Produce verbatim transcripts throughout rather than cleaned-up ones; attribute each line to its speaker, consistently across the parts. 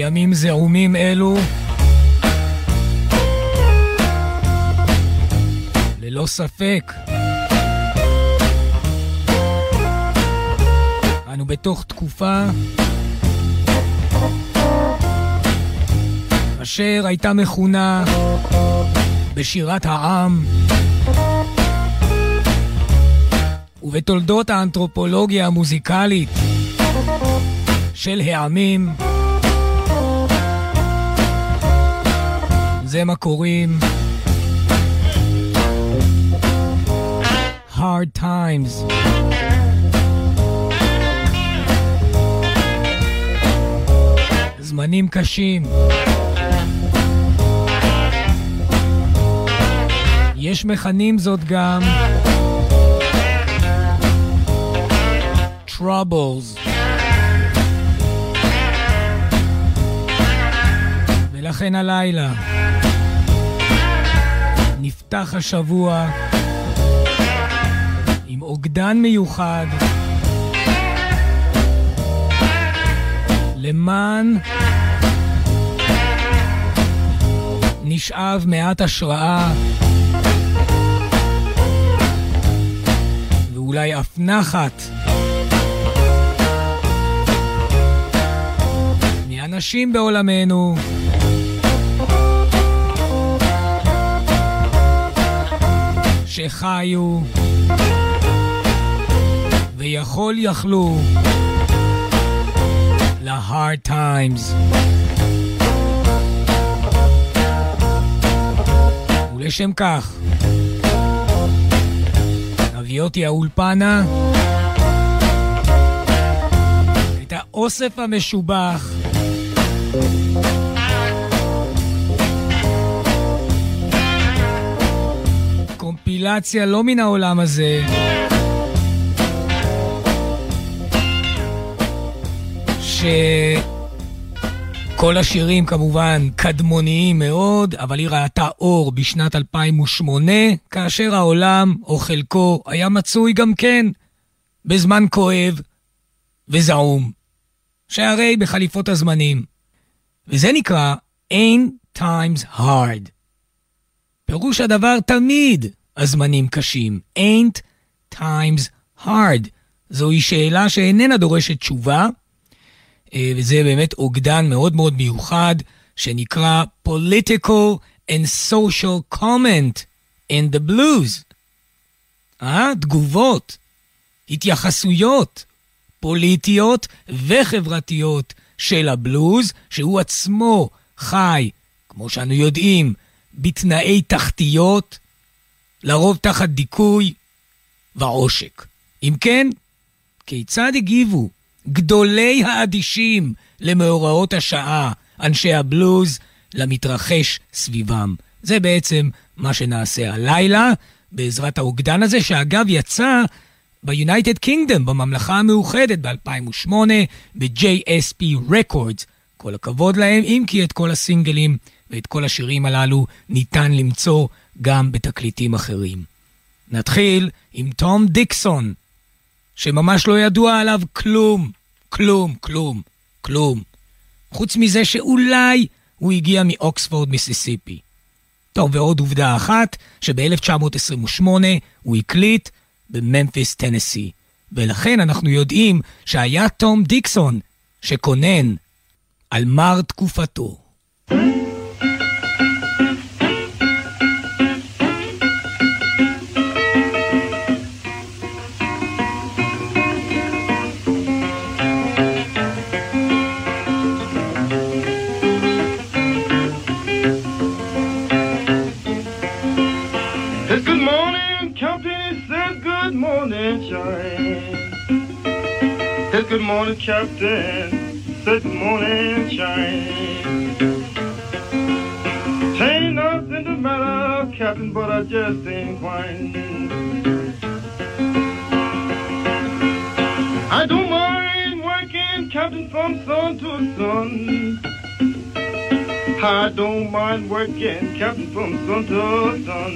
Speaker 1: בימים זעומים אלו, ללא ספק, אנו בתוך תקופה אשר הייתה מכונה בשירת העם, ובתולדות האנתרופולוגיה המוזיקלית של העמים, זה מה קוראים hard times. זמנים קשים. יש מכנים זאת גם troubles. ולכן הלילה נפתח השבוע עם אוגדן מיוחד למען נשאב מעט השראה ואולי אף נחת מאנשים בעולמנו שחיו ויכול יכלו ל-hard times. ולשם כך נביא אותי האולפנה את האוסף המשובח קומפילציה לא מן העולם הזה שכל השירים כמובן קדמוניים מאוד, אבל היא ראתה אור בשנת אלפיים ושמונה, כאשר העולם או חלקו היה מצוי גם כן בזמן כואב וזעום, שהרי בחליפות הזמנים, וזה נקרא Ain't Times Hard. פירוש הדבר תמיד הזמנים קשים. Ain't Times Hard. זוהי שאלה שאיננה דורשת תשובה, וזה באמת אוגדן מאוד מאוד מיוחד, שנקרא Political and Social Comment in the Blues. אה? תגובות, התייחסויות פוליטיות וחברתיות של הבלוז, שהוא עצמו חי, כמו שאנו יודעים, בתנאי תחתיות, לרוב תחת דיכוי ועושק. אם כן, כיצד הגיבו גדולי האדישים למאורעות השעה, אנשי הבלוז, למתרחש סביבם? זה בעצם מה שנעשה הלילה, בעזרת האוגדן הזה, שאגב יצא ביונייטד קינגדום, בממלכה המאוחדת ב-אלפיים ושמונה, ב-ג'יי אס פי Records. כל הכבוד להם, אם כי את כל הסינגלים ואת כל השירים הללו ניתן למצוא גם בתקליטים אחרים. נתחיל עם תום דיקסון, שממש לא ידוע עליו כלום, כלום, כלום, כלום. חוץ מזה שאולי הוא הגיע מאוקספורד, מיסיסיפי. טוב, ועוד עובדה אחת, שב-אלף תשע מאות עשרים ושמונה הוא הקליט בממפיס, טנסי. ולכן אנחנו יודעים שהיה תום דיקסון שכונן על מר תקופתו.
Speaker 2: Good morning, Captain. Said good morning, Shine. Ain't nothing the matter, Captain, but I just ain't whine. I don't mind working, Captain, from sun to sun. I don't mind working, Captain, from sun to sun.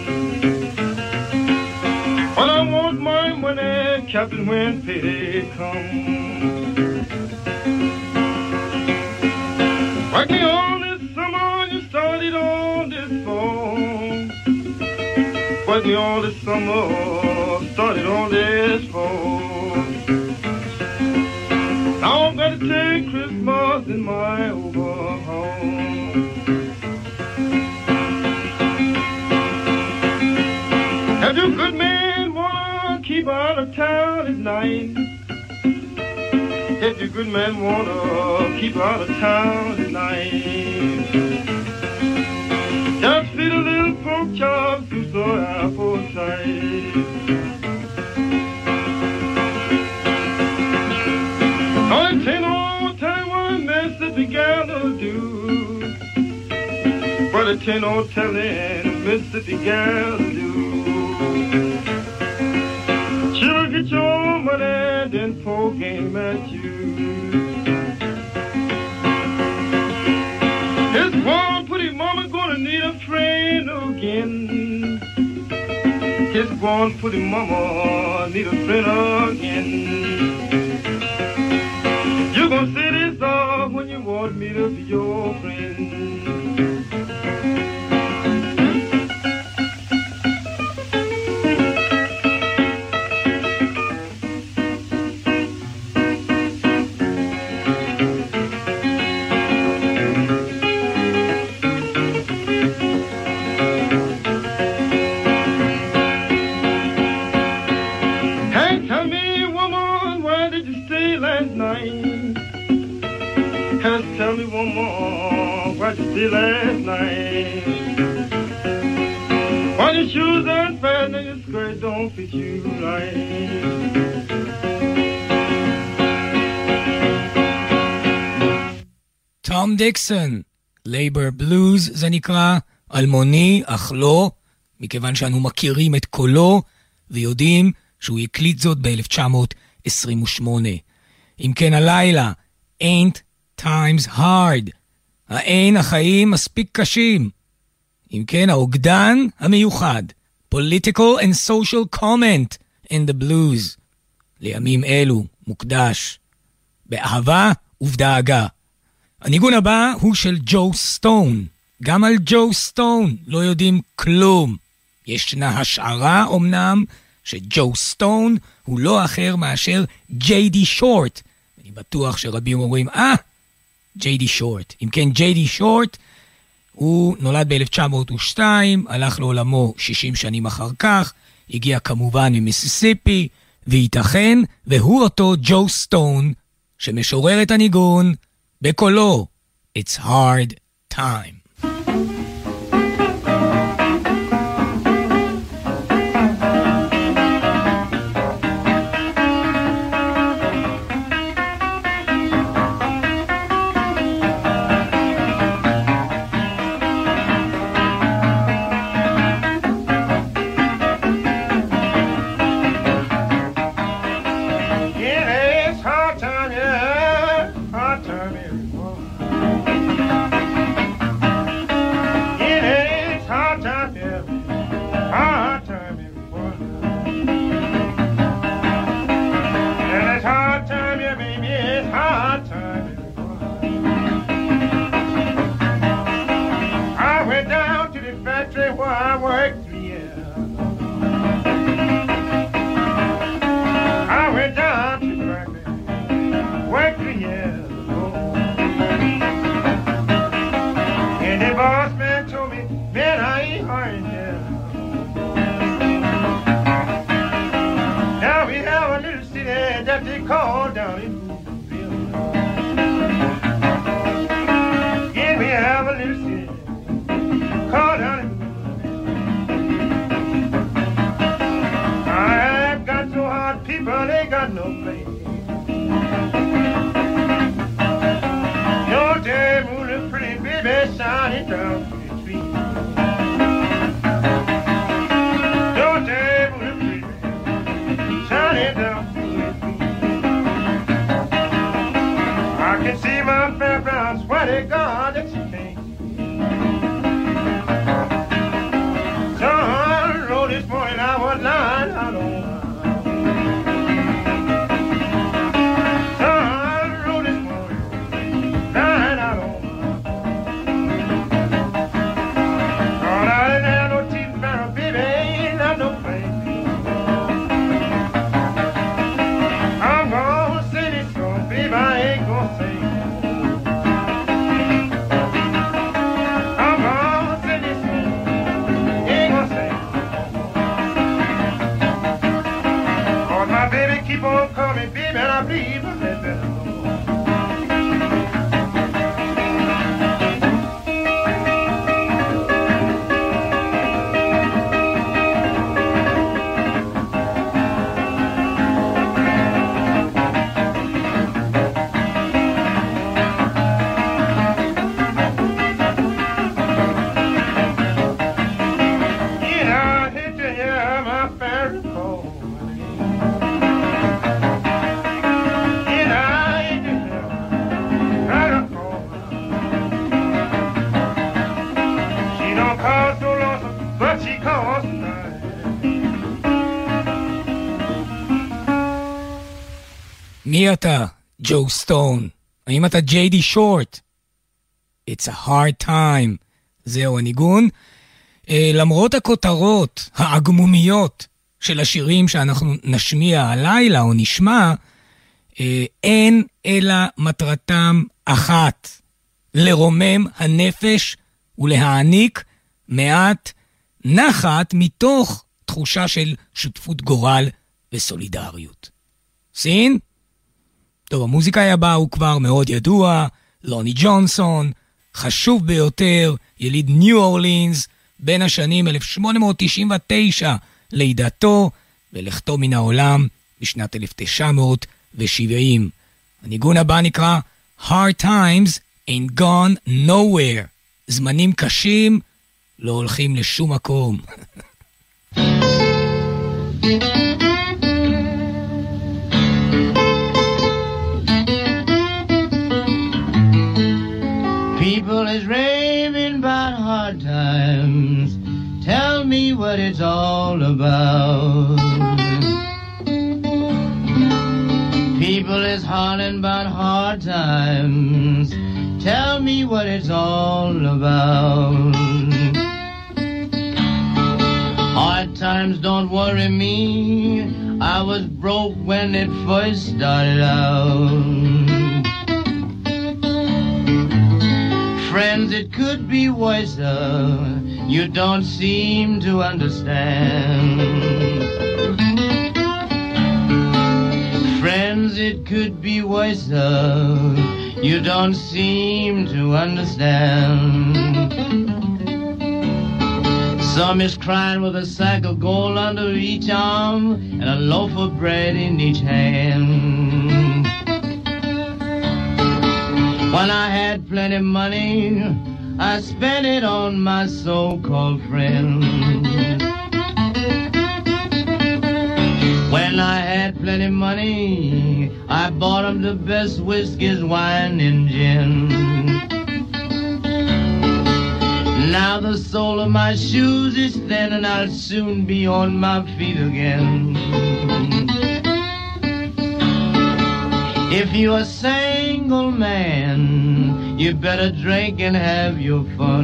Speaker 2: But I want my money, Captain, when payday comes. Rock me on this summer, you started on this fall. Rock me on this summer, started on this fall. Now I'm gonna take Christmas in my overhaul. Have you good man wanna keep out of town at night? If your good man wanna keep out of town at night, just feed a little pork chop to the appetite. Oh, it ain't no telling what Mississippi gal will do, but it ain't no telling Mississippi gal will do. She'll get your money and then pour game at you. This one pretty mama gonna need a friend again. This one pretty mama need a friend again. You gonna say this off when you want me to be your friend. Tell me one more, what you did last night. Why your shoes unfastened and your skirt don't fit you right.
Speaker 1: תום דיקסון, Labor Blues זה נקרא, אלמוני אך לא, מכיוון שאנו מכירים את קולו ויודעים שהוא הקליט זאת ב-אלף תשע מאות עשרים ושמונה. אם כן הלילה, Ain't Times Hard. האין החיים מספיק קשים. אם כן, האוגדן המיוחד. Political and Social Comment in the Blues. לימים אלו מוקדש. באהבה ובדאגה. הניגון הבא הוא של ג'ו סטון. גם על ג'ו סטון לא יודעים כלום. ישנה השערה אמנם שג'ו סטון הוא לא אחר מאשר ג'יי די שורט. אני בטוח שרבים אומרים, אה, ג'יי די שורט. אם כן, ג'יי די שורט, הוא נולד ב-אלף תשע מאות ושתיים, הלך לעולמו שישים שנים אחר כך, הגיע כמובן ממיסיסיפי, וייתכן, והוא אותו ג'ו סטון, שמשורר את הניגון בקולו, It's Hard Time.
Speaker 2: I believe I had better go.
Speaker 1: מי אתה? ג'ו סטון. האם אתה ג'יי די שורט? It's a hard time. זהו הניגון. Uh, למרות הכותרות העגמומיות של השירים שאנחנו נשמיע הלילה או נשמע, uh, אין אלא מטרתם אחת, לרומם הנפש ולהעניק מעט נחת מתוך תחושה של שותפות גורל וסולידריות. סין? טוב, המוזיקאי הבא הוא כבר מאוד ידוע, לוני ג'ונסון, חשוב ביותר, יליד ניו אורלינס, בין השנים אלף שמונה מאות תשעים ותשע לידתו, ולכתו מן העולם בשנת אלף תשע מאות שבעים. הניגון הבא נקרא Hard Times Ain't Gone Nowhere. זמנים קשים לא הולכים לשום מקום.
Speaker 3: People is raving about hard times. Tell me what it's all about. People is hollering about hard times. Tell me what it's all about. Hard times don't worry me. I was broke when it first started out. Friends, it could be worse. You don't seem to understand. Friends, it could be worse. You don't seem to understand. Some is crying with a sack of gold under each arm and a loaf of bread in each hand. When I had plenty of money, I spent it on my so-called friends. When I had plenty of money, I bought them the best whiskeys, wine, and gin. Now the sole of my shoes is thin and I'll soon be on my feet again. If you're a single man, you better drink and have your fun.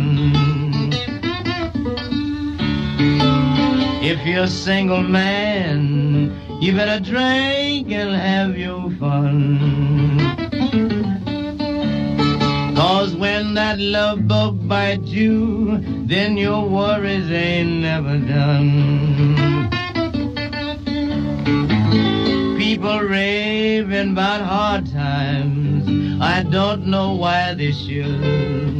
Speaker 3: If you're a single man, you better drink and have your fun. 'Cause when that love bug bites you, then your worries ain't never done. People raving about hard times. I don't know why they should.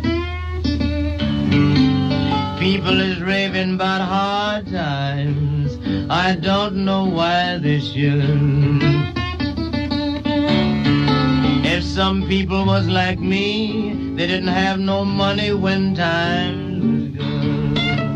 Speaker 3: People is raving about hard times. I don't know why they should. If some people was like me, they didn't have no money when times was good.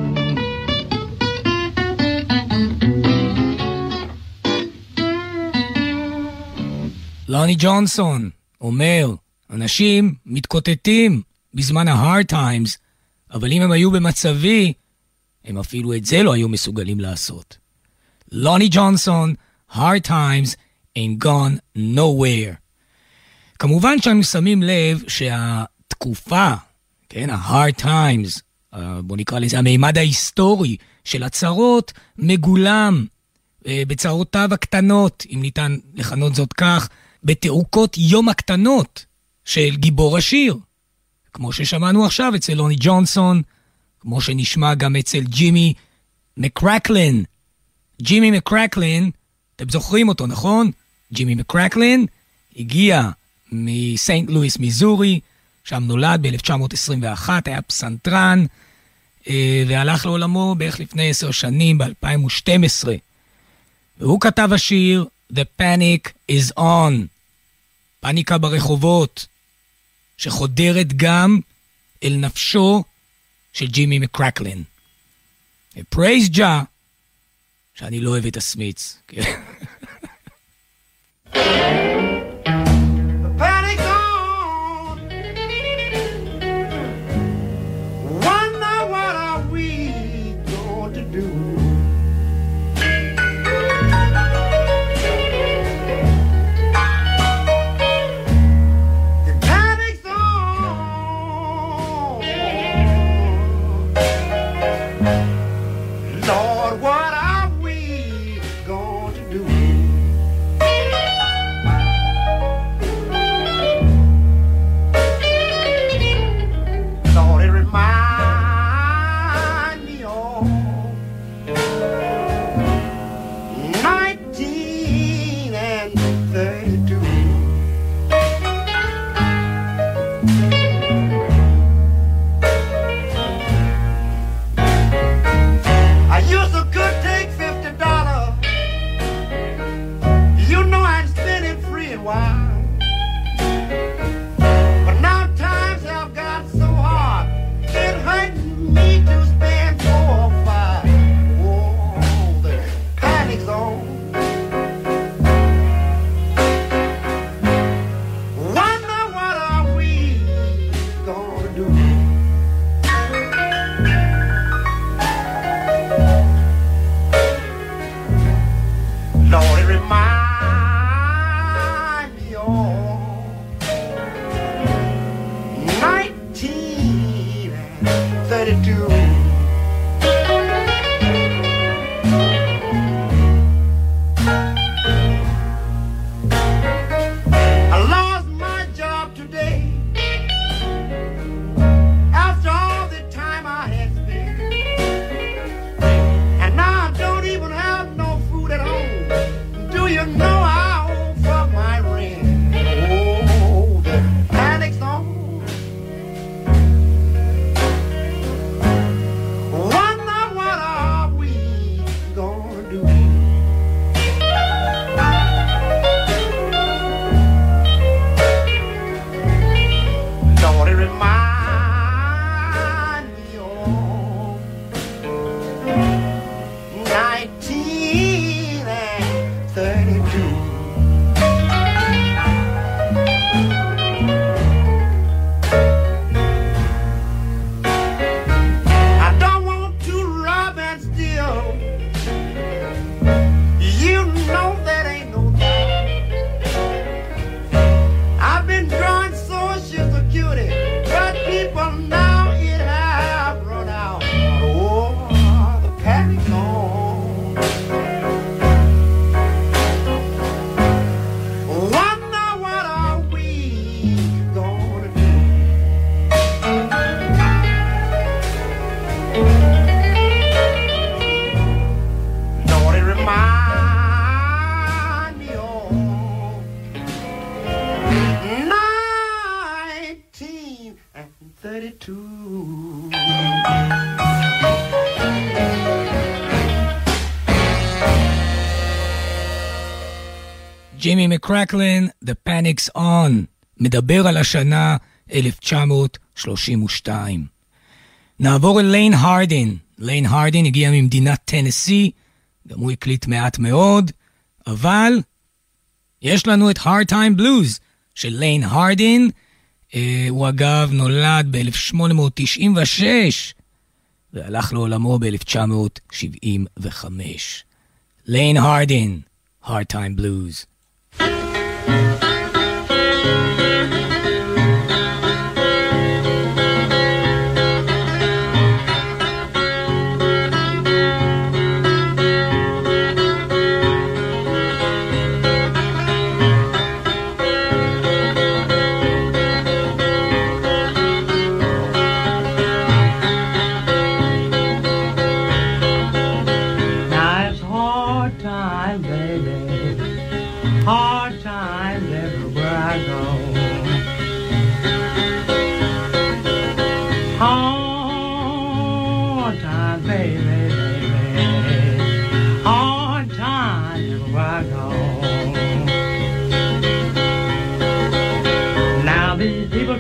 Speaker 1: לוני ג'ונסון אומר, אנשים מתקוטטים בזמן ה-hard times, אבל אם הם היו במצבי, הם אפילו את זה לא היו מסוגלים לעשות. לוני ג'ונסון, hard times ain't gone nowhere. כמובן שאנו שמים לב שהתקופה, כן, ה-hard times, בוא נקרא לזה, המימד ההיסטורי של הצרות, מגולם בצרותיו הקטנות, אם ניתן לכנות זאת כך, בתעוקות יום הקטנות של גיבור השיר. כמו ששמענו עכשיו אצל לוני ג'ונסון, כמו שנשמע גם אצל ג'ימי מקרקלין. ג'ימי מקרקלין, אתם זוכרים אותו, נכון? ג'ימי מקרקלין הגיע מסיינט לואיס, מיזורי, שם נולד ב-אלף תשע מאות עשרים ואחת, היה פסנתרן, והלך לעולמו בערך לפני עשר שנים, ב-אלפיים ושתים עשרה. והוא כתב השיר The Panic is On, פאניקה ברחובות, שחודרת גם אל נפשו של ג'ימי מקרקלין. פרייז ג'ה, שאני לא אוהב את הסמיץ. ג'ימי מקרקלין, The Panic's On, מדבר על השנה אלף תשע מאות שלושים ושתיים. נעבור אל ליין הרדין. ליין הרדין הגיע ממדינת טנסי, גם הוא הקליט מעט מאוד, אבל יש לנו את Hard Time Blues של ליין הרדין. אה, הוא אגב נולד ב-אלף שמונה מאות תשעים ושש, והלך לעולמו ב-אלף תשע מאות שבעים וחמש. ליין הרדין, Hard Time Blues.
Speaker 3: Now it's hard time, baby. Hard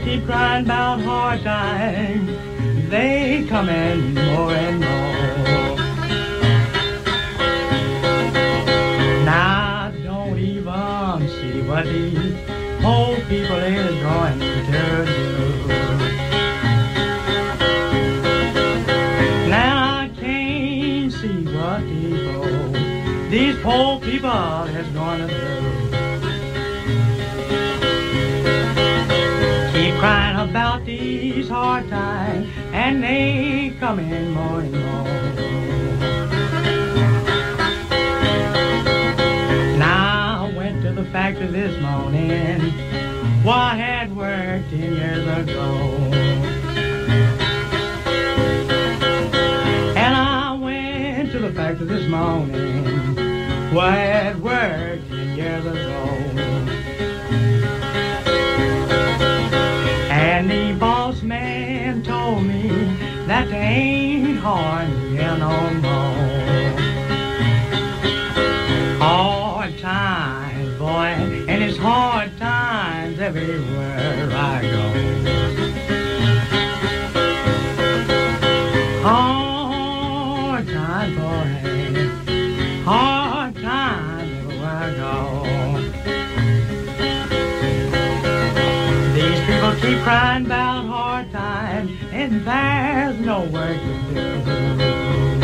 Speaker 4: keep crying about hard times. They come in more and more. Now don't even see what these poor people is going to do. Now I can't see what people, these poor people is going to do. Keep crying about these hard times, and they come in more and more. Now I went to the factory this morning, where I had worked ten years ago. And I went to the factory this morning, where I had worked ten years ago. And the boss man told me that they ain't hard here no more. Hard times, boy, and it's hard times everywhere I go. Hard times, boy, hard times everywhere I go. Keep crying about hard times, and there's no work to do.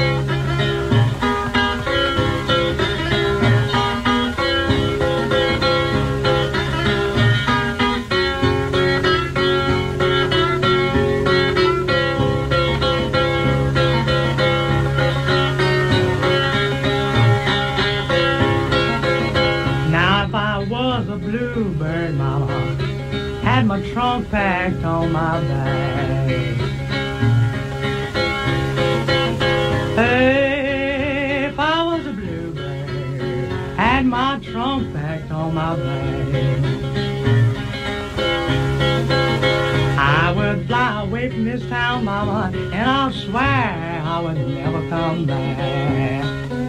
Speaker 4: Now if I was a bluebird, mama, had my trunk packed on my back. If I was a bluebird, had my trunk packed on my back, I would fly away from this town, mama, and I'll swear I would never come back.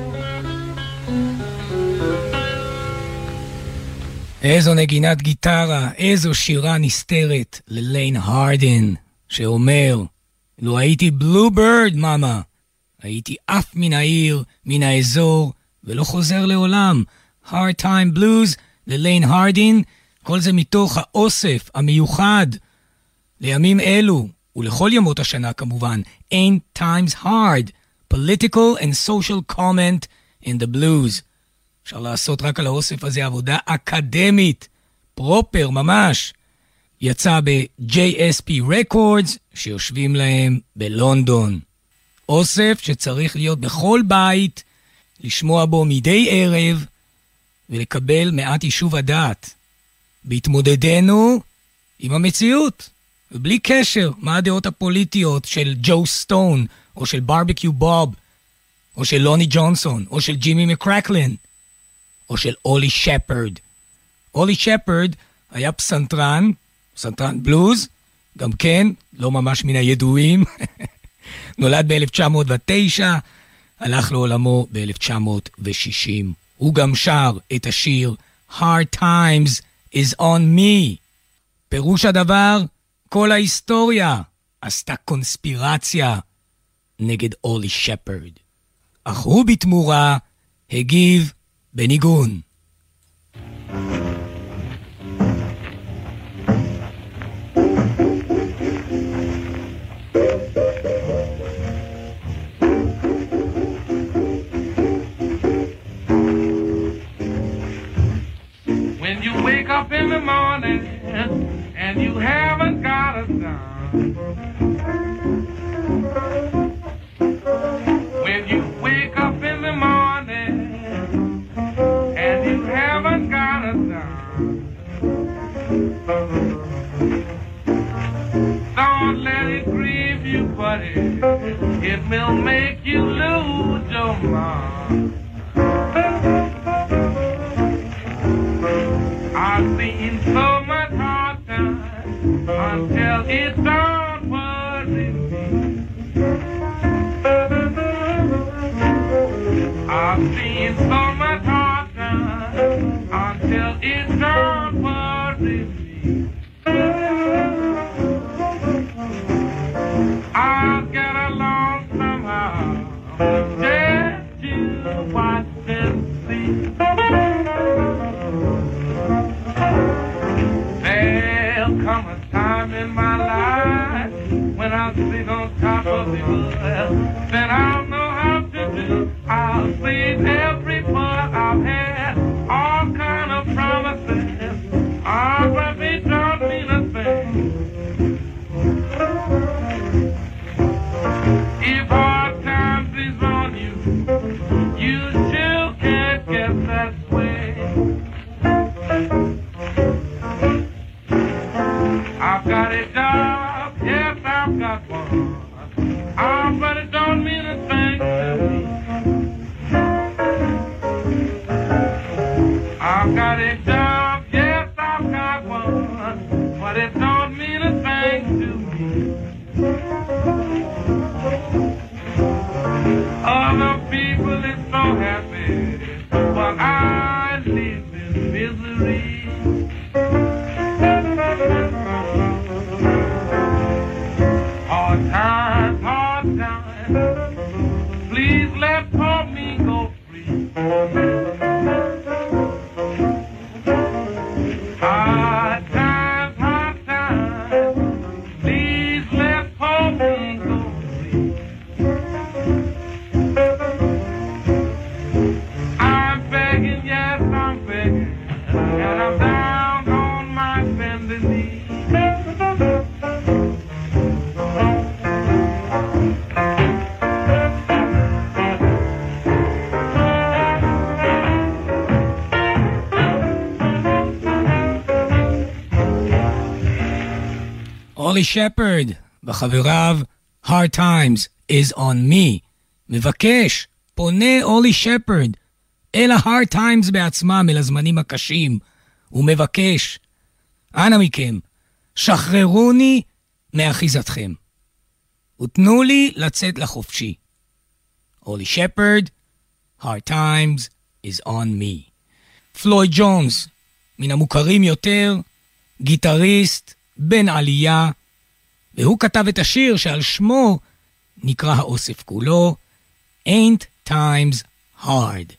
Speaker 1: איזו נגינת גיטרה, איזו שירה נסתרת לליין הרדן, שאומר, לו הייתי בלובירד, מאמה, הייתי אף מן העיר, מן האזור, ולא חוזר לעולם. Hard Time Blues לליין הרדן, כל זה מתוך האוסף המיוחד לימים אלו, ולכל ימות השנה כמובן, Ain't Times Hard, Political and Social Comment in the Blues. אפשר לעשות רק על האוסף הזה עבודה אקדמית, פרופר ממש. יצא ב-ג'יי אס פי Records, שיושבים להם בלונדון. אוסף שצריך להיות בכל בית, לשמוע בו מדי ערב, ולקבל מעט יישוב הדעת. בהתמודדנו עם המציאות, ובלי קשר מה הדעות הפוליטיות של ג'ו סטון, או של ברבקיו בוב, או של לוני ג'ונסון, או של ג'ימי מקרקלין, או של אולי שפרד. אולי שפרד היה פסנתרן, פסנתרן בלוז, גם כן, לא ממש מן הידועים. נולד ב-אלף תשע מאות ותשע, הלך לעולמו ב-אלף תשע מאות ושישים. הוא גם שר את השיר Hard Times is on me. פירוש הדבר, כל ההיסטוריה עשתה קונספירציה נגד אולי שפרד. אך הוא בתמורה הגיב בניגון.
Speaker 2: When you wake up in the morning and you haven't got a dime, when you wake up in the morning and you haven't got a dime, don't let it grieve you, buddy, it will make you lose your mind. I've seen so much hard time until it don't worry me. I've seen so much hard time until it don't worry me. good. Then I'll know how to do. I'll save every part I've had. All kind of promises. Ah, but they don't mean a thing. If hard times is on you, you still can't get that way. I've got a job, yes, I've got one. Ah, but it don't mean a thing to me. I've got a job, yes, I've got one, but it don't mean a thing to me. Other people is so happy, but I live in misery. Hard times, hard times, please let poor me go free. Hard times, hard times, please let poor me go free. I'm begging, yes, I'm begging, and I'm down on my bending knees.
Speaker 1: אולי שפרד וחבריו, Hard Times is on me. מבקש, פונה אולי שפרד אל ה-Hard Times בעצמם, אל הזמנים הקשים, ומבקש, אנא מכם, שחררוני מאחיזתכם, ותנו לי לצאת לחופשי. אולי שפרד, Hard Times is on me. פלויד ג'ונס, מן המוכרים יותר, גיטריסט, בן עלייה, והוא כתב את השיר שעל שמו נקרא האוסף כולו, Ain't Times Hard.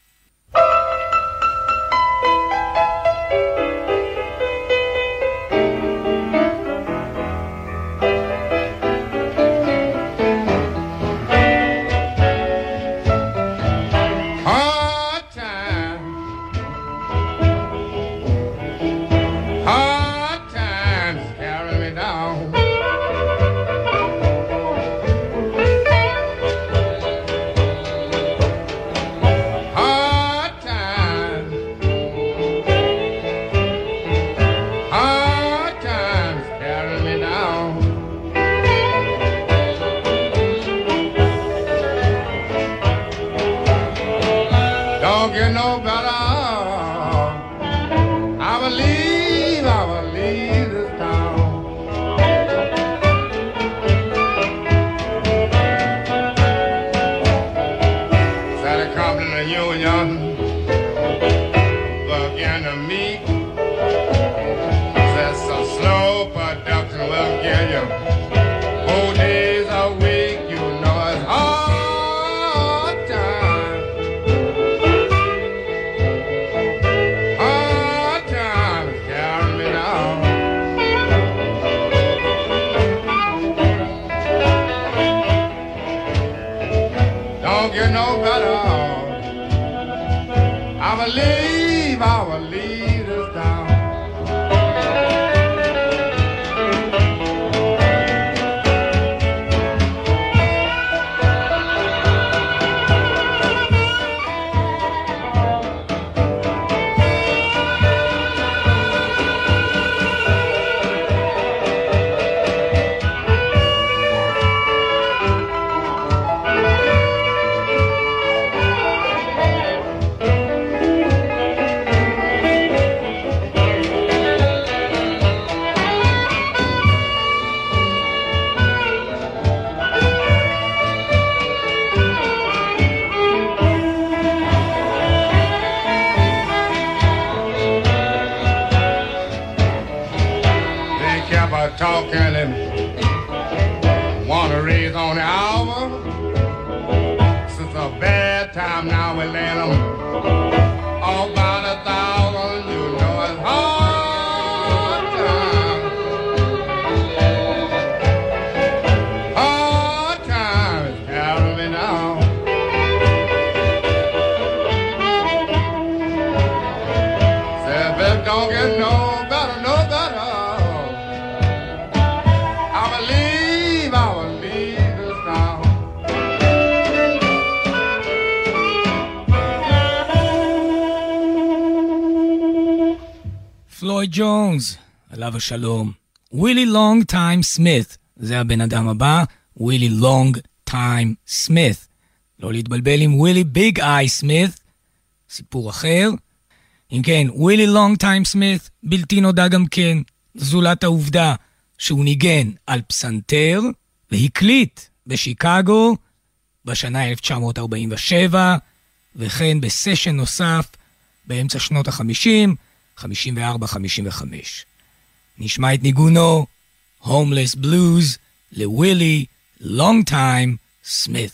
Speaker 5: Talking and wanna raise on the hour. Since a bad time now we land them all about a thousand. You know it's hard time, hard time
Speaker 1: רוי ג'ונס, עליו השלום. ווילי לונג טיים סמית, זה הבן אדם הבא, ווילי לונג טיים סמית. לא להתבלבל עם ווילי ביג איי סמית, סיפור אחר. אם כן, ווילי לונג טיים סמית, בלתי נודע גם כן, זולת העובדה שהוא ניגן על פסנתר, והקליט בשיקגו בשנה אלף תשע מאות ארבעים ושבע, וכן בסשן נוסף באמצע שנות ה-חמישים, חמישים וארבע חמישים וחמש. נשמע את ניגונו, Homeless Blues, לווילי לונג טיים סמית.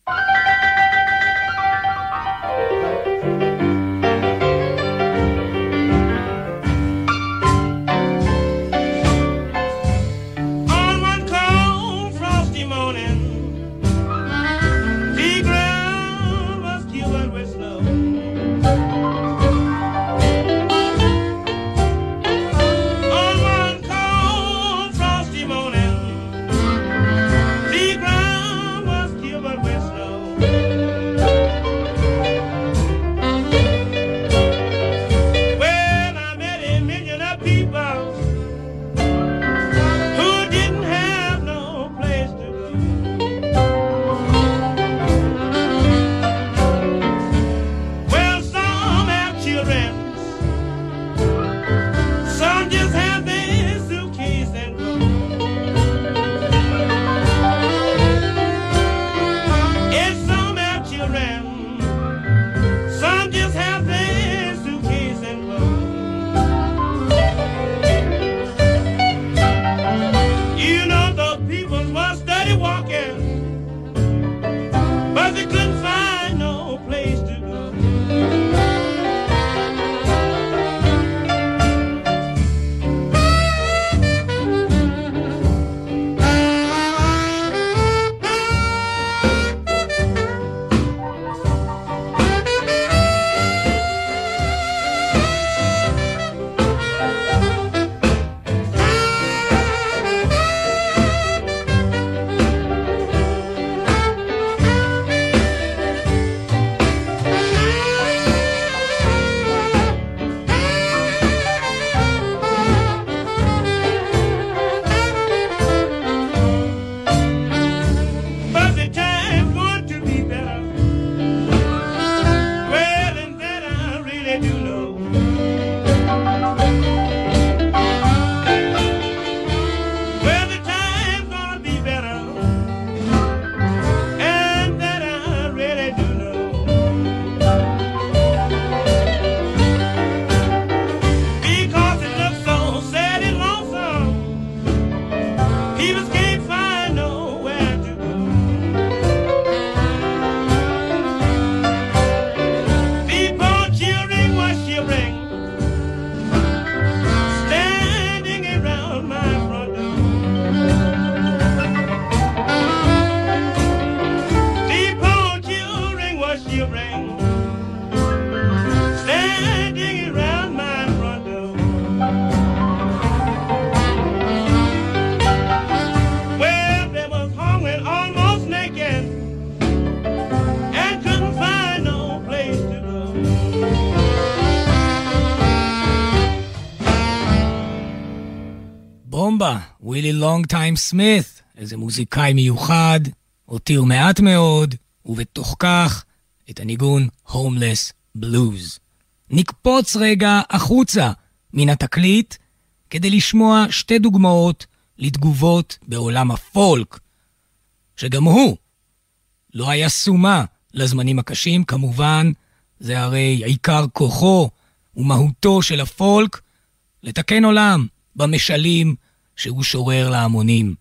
Speaker 1: ווילי לונג טיים סמית, איזה מוזיקאי מיוחד, הותיר מעט מאוד, ובתוך כך את הניגון Homeless Blues. נקפוץ רגע החוצה מן התקליט, כדי לשמוע שתי דוגמאות לתגובות בעולם הפולק, שגם הוא לא היה סומה לזמנים הקשים, כמובן, זה הרי עיקר כוחו ומהותו של הפולק, לתקן עולם במשלים שהוא שורר להמונים.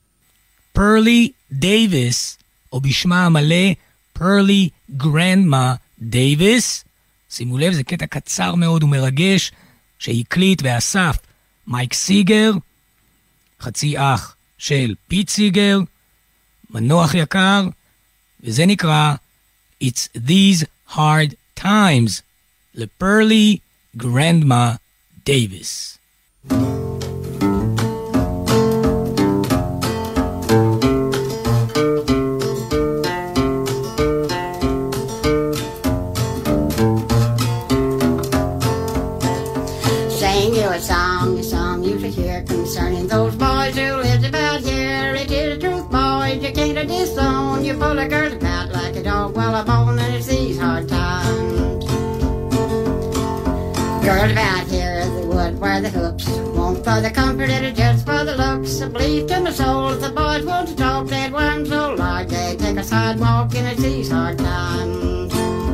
Speaker 1: פרלי דייביס, או בשמה המלא פרלי גרנדמה דייביס, שימו לב, זה קטע קצר מאוד ומרגש שהקליט ואסף מייק סיגר, חצי אח של פיט סיגר, מנוח יקר, וזה נקרא It's These Hard Times, לפרלי גרנדמה דייביס.
Speaker 6: Sing your song, pull a girl about like a dog while a bone, and it's these hard times. Girls about here as they would wear the hoops, won't for the comfort and just for the looks. I believe to my soul if the boys want to talk, they'd one so large they take a sidewalk, and it's these hard times.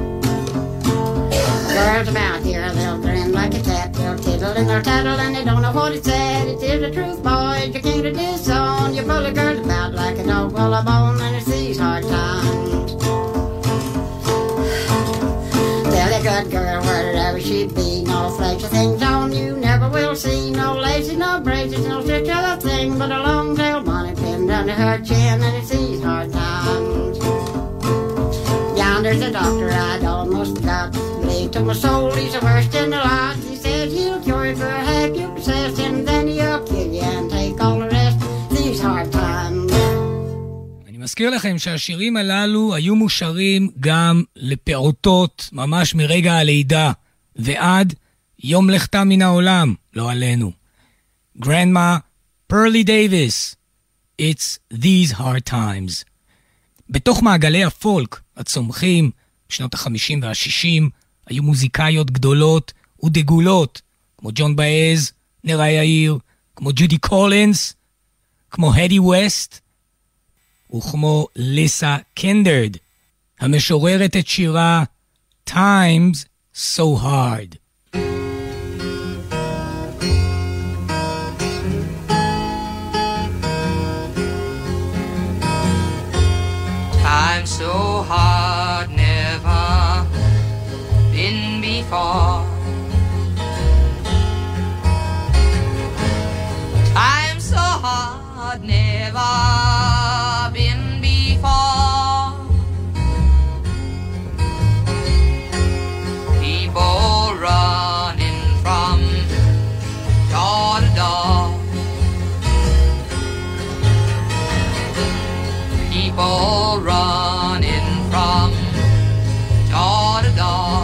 Speaker 6: Girls about here, they'll grin like a cat, they'll tittle and they'll tattle and they don't know what it said. It is the truth, boys, you can't do this on. You pull a girl about like a dog while a bone, and it's these hard times. Tell a good girl wherever she be, no flashy things on you never will see. No laces, no braces, no such other thing but a long tail bonnet pinned under her chin, and it's these hard times. Yonder's a doctor I'd almost forgot. Believe to my soul he's the worst in the lot. He says he'll cure you for a half you possessed, and then he'll kill you and take all the rest. These hard times.
Speaker 1: אני מזכיר לכם שהשירים הללו היו מושרים גם לפעוטות ממש מרגע הלידה ועד יום לכתה מן העולם, לא עלינו. Grandma Pearlie Davis, It's These Hard Times. בתוך מעגלי הפולק הצומחים בשנות ה-חמישים וה-שישים היו מוזיקאיות גדולות ודגולות כמו ג'ון באז, נרה יאיר, כמו ג'ודי קולינס, כמו הדי ווסט וכמו ליסה קנדרד, המשוררת את שירה Times So Hard.
Speaker 7: Times so hard, never been before. Times so hard, never been before. People running from door to door. People running from door to door.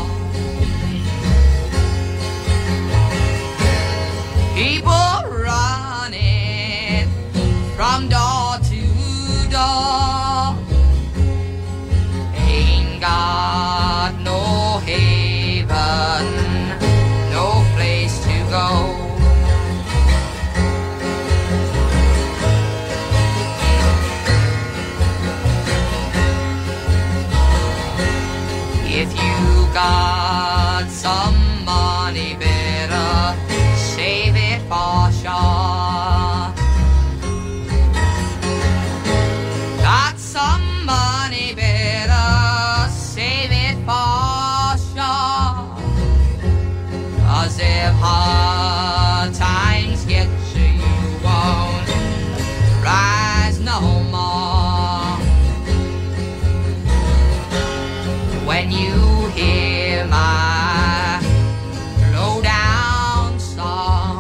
Speaker 7: People running from door to door. Ain't got no haven, no place to go. If you got some money, better save it for sure. Got some money, better save it for sure. 'Cause if hard times get you, you won't rise no more. When you hear my low down song,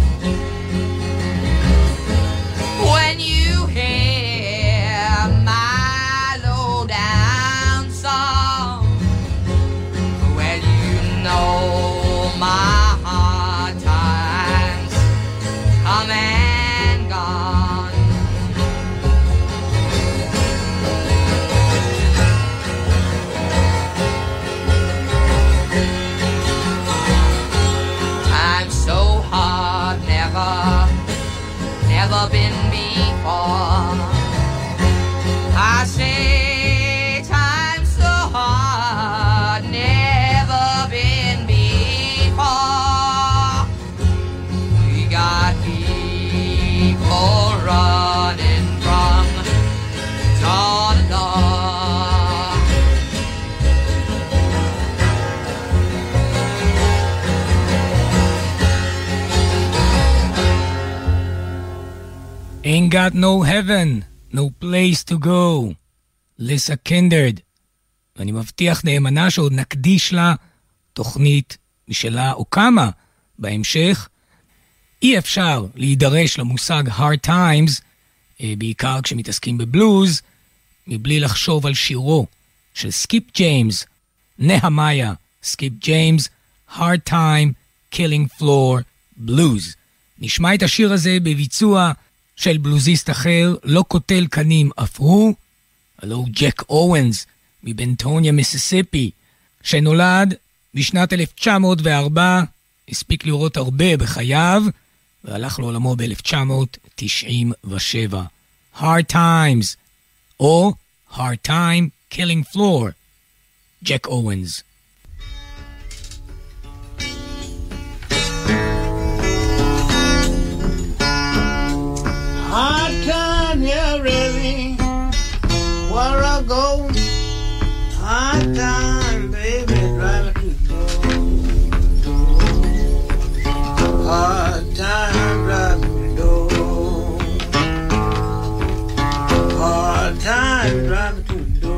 Speaker 7: when you hear my low down song, well you know my hard times come and gone. Times so hard, never, never been before. I say times so hard, never been before. We got people running from door to door.
Speaker 1: Ain't got no heaven, no place to go. ליסה קנדרד. ואני מבטיח נאמנה שעוד נקדיש לה תוכנית משלה או כמה בהמשך. אי אפשר להידרש למושג hard times, בעיקר כשמתעסקים בבלוז, מבלי לחשוב על שירו של סקיפ ג'יימס, נהמיה סקיפ ג'יימס, hard time killing floor blues. נשמע את השיר הזה בביצוע של בלוזיסט אחר, לא קוטל קנים אף הוא, הלו ג'ק אורנס מבנטוניה, מיסיסיפי, שנולד בשנת אלף תשע מאות וארבע, הספיק לראות הרבה בחייו, והלך לעולמו ב-אלף תשע מאות תשעים ושבע. Hard Times, או Hard Time Killing Floor, ג'ק אורנס.
Speaker 8: Hard time, yeah, really, where I go. Hard time, baby, driving to go. Hard time, driving to go. Hard time, driving to go.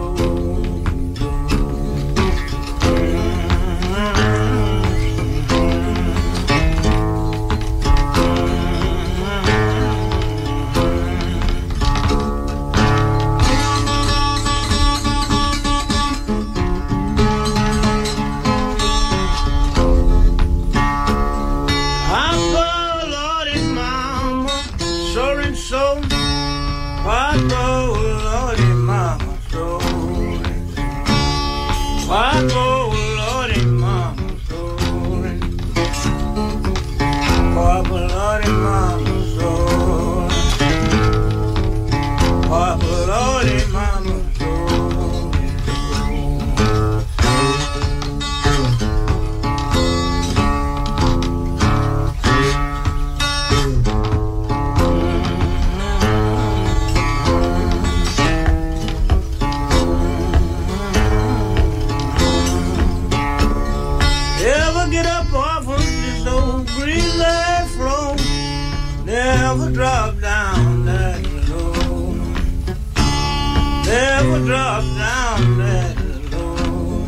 Speaker 8: Never drop down that low. Never drop down that low.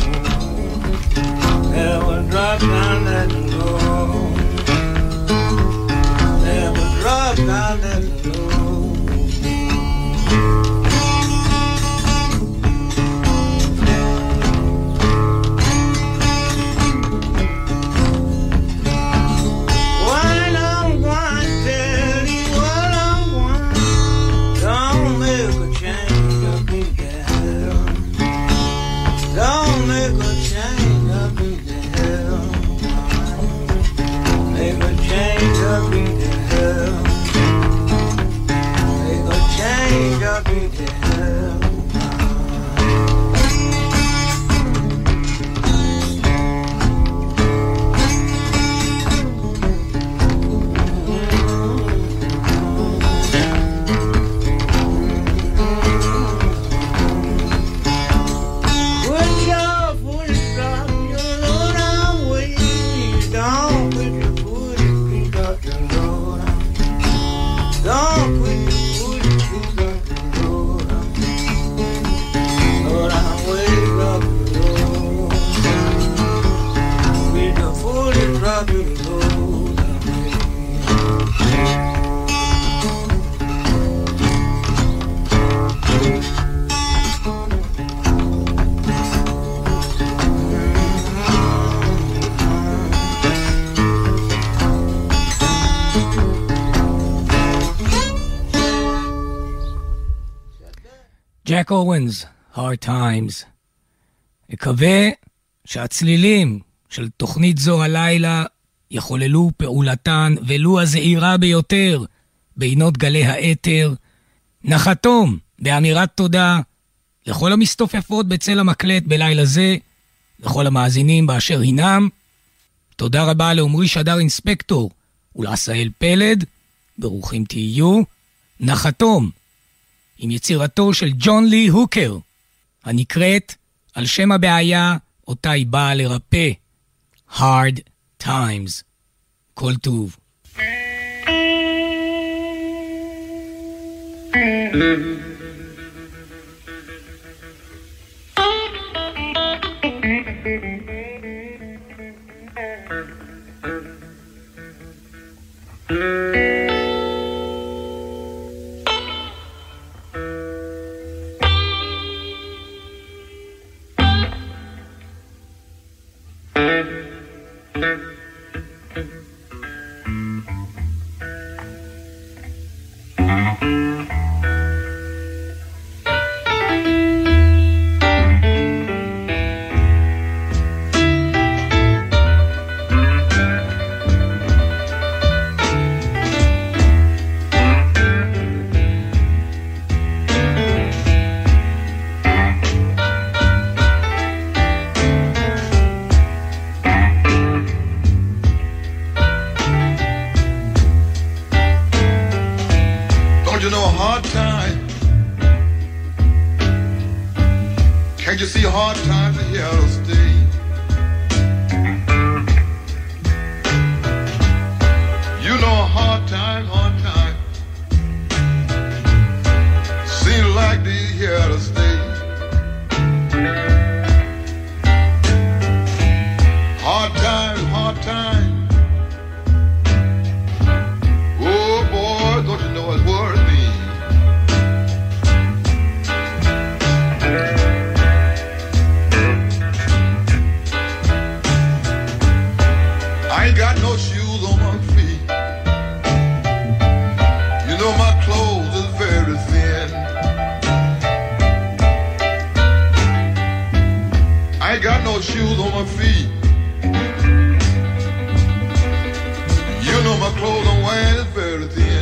Speaker 8: Never drop down that low. Never drop down that low.
Speaker 1: ג'ק אורנס, Hard Times. מקווה שהצלילים של תוכנית זו הלילה יחוללו פעולתן ולו הזהירה ביותר בעינות גלי האתר. נחתום באמירת תודה לכל המסתופפות בצל המקלט בלילה זה, לכל המאזינים באשר הינם. תודה רבה לעומרי שדר אינספקטור ולעשאל פלד, ברוכים תהיו. נחתום עם יצירתו של ג'ון לי הוקר, הנקראת על שם הבעיה אותה היא באה לרפא, Hard Times. כל טוב.
Speaker 9: know hard time. Can't you see hard times are here to stay? You know hard time, hard time. Seems like they're here to stay. Hard time, hard time. Oh boy, don't you know it's worth me? I ain't got no shoes on my feet. You know my clothes is very thin. I ain't got no shoes on my feet. You know my clothes I'm wearing is very thin.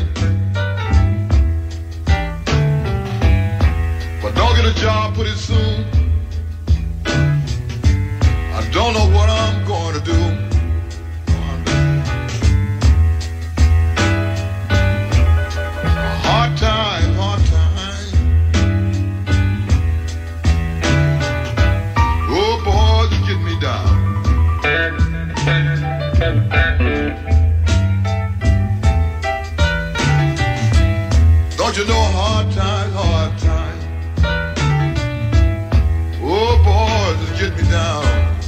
Speaker 9: But don't get a job pretty soon. I don't know what I'm going to do. Hard time, hard time. Oh boy, you get me down. Don't you know hard time, hard time? Oh boy, just get me down.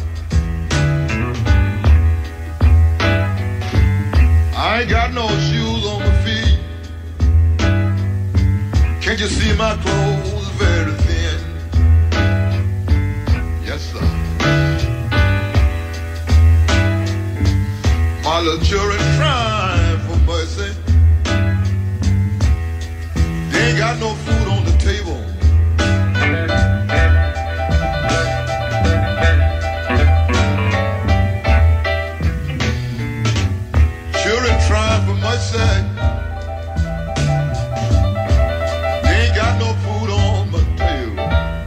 Speaker 9: I ain't got no shoes on my feet. Can't you see my clothes very thin? Yes, sir. My little children crying for mercy. They ain't got no food on the table. Children trying for mercy. They ain't got no food on my table.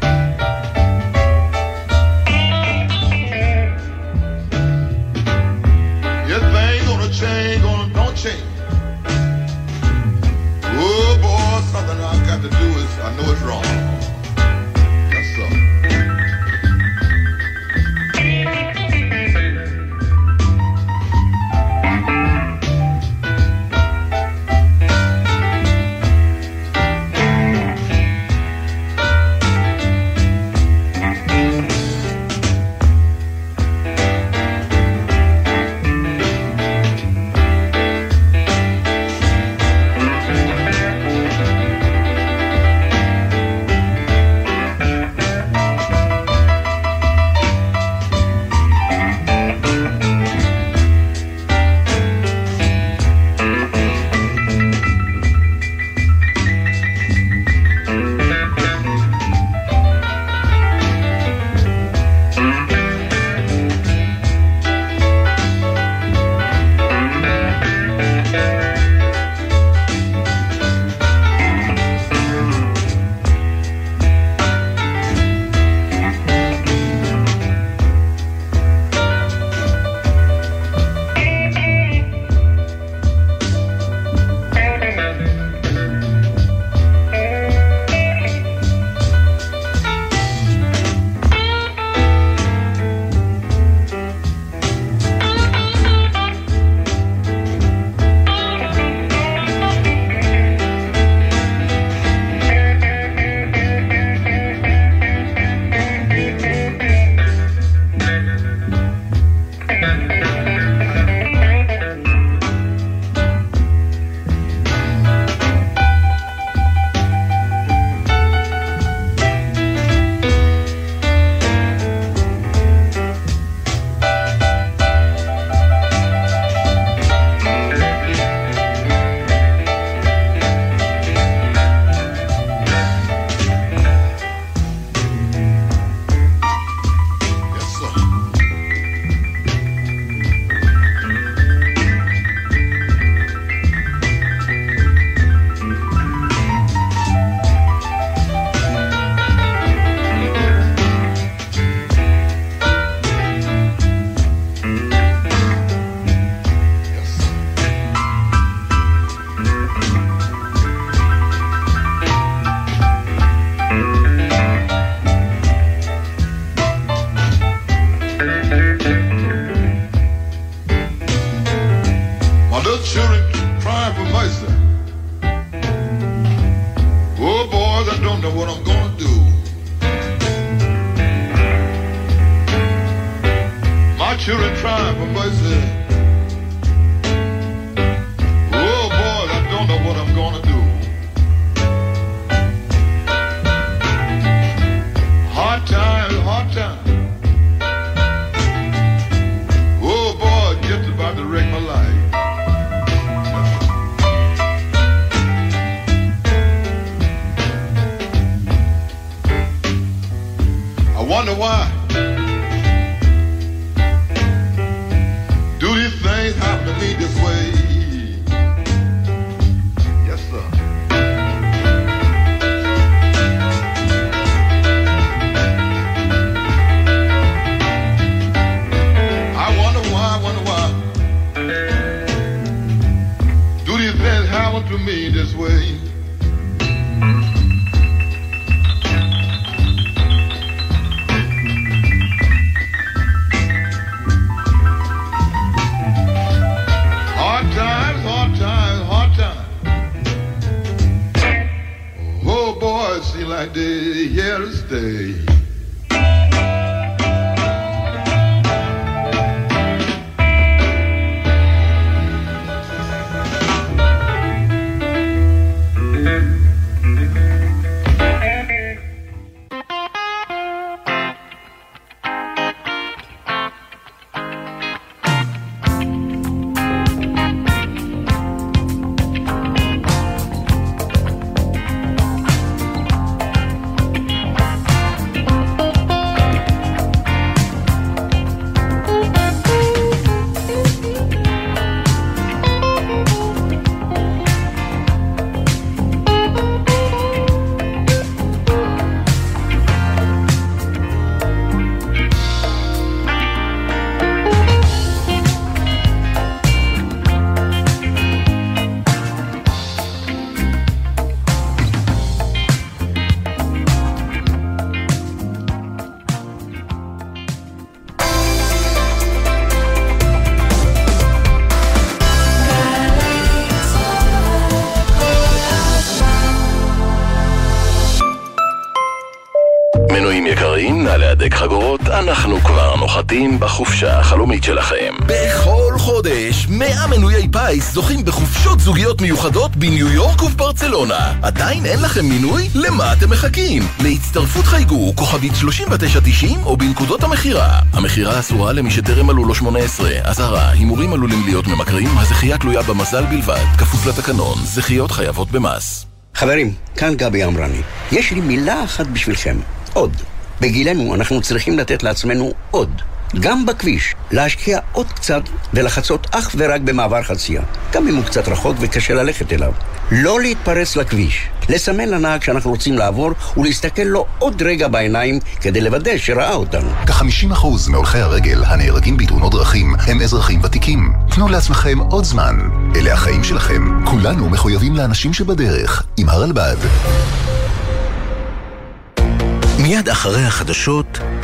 Speaker 9: Your thing gonna change, gonna don't change. Oh boy, something I got to do is I know it's wrong. Yes, sir. children crying for mercy. Oh boy, I don't know what I'm gonna do. Hard time, hard time. Oh boy, just about to wreck my life. I wonder why do these things happen to me this way? Yes, sir. I wonder why, I wonder why do these things happen to me this way? Like they here to stay.
Speaker 10: להדק חגורות, אנחנו כבר נוחתים בחופשה החלומית שלכם. בכל חודש, מאה מנויי פייס זוכים בחופשות זוגיות מיוחדות בניו יורק ובברצלונה. עדיין אין לכם מינוי? למה אתם מחכים? להצטרפות חייגו כוכבית שלושים ותשע תשעים או בנקודות המחירה. המחירה אסורה למי שטרם מלאו לו שמונה עשרה. אזהרה, הימורים עלולים להיות ממכרים, הזכייה תלויה במזל בלבד. כפוף לתקנון, זכיות חייבות במס.
Speaker 11: חברים, כאן גבי אמרני. יש לי מילה אחת בשבילכם. עוד. בגילנו אנחנו צריכים לתת לעצמנו עוד. גם בכביש, להשקיע עוד קצת ולחצות אך ורק במעבר חצייה. גם אם הוא קצת רחוק וקשה ללכת אליו. לא להתפרץ לכביש. לסמן לנהג שאנחנו רוצים לעבור ולהסתכל לו עוד רגע בעיניים כדי לוודא שראה אותנו.
Speaker 12: כ-חמישים אחוז מהולכי הרגל הנהרגים בתאונות דרכים הם אזרחים ותיקים. תנו לעצמכם עוד זמן. אלה החיים שלכם. כולנו מחויבים לאנשים שבדרך. עם הרלב"ד.
Speaker 13: מיד אחרי החדשות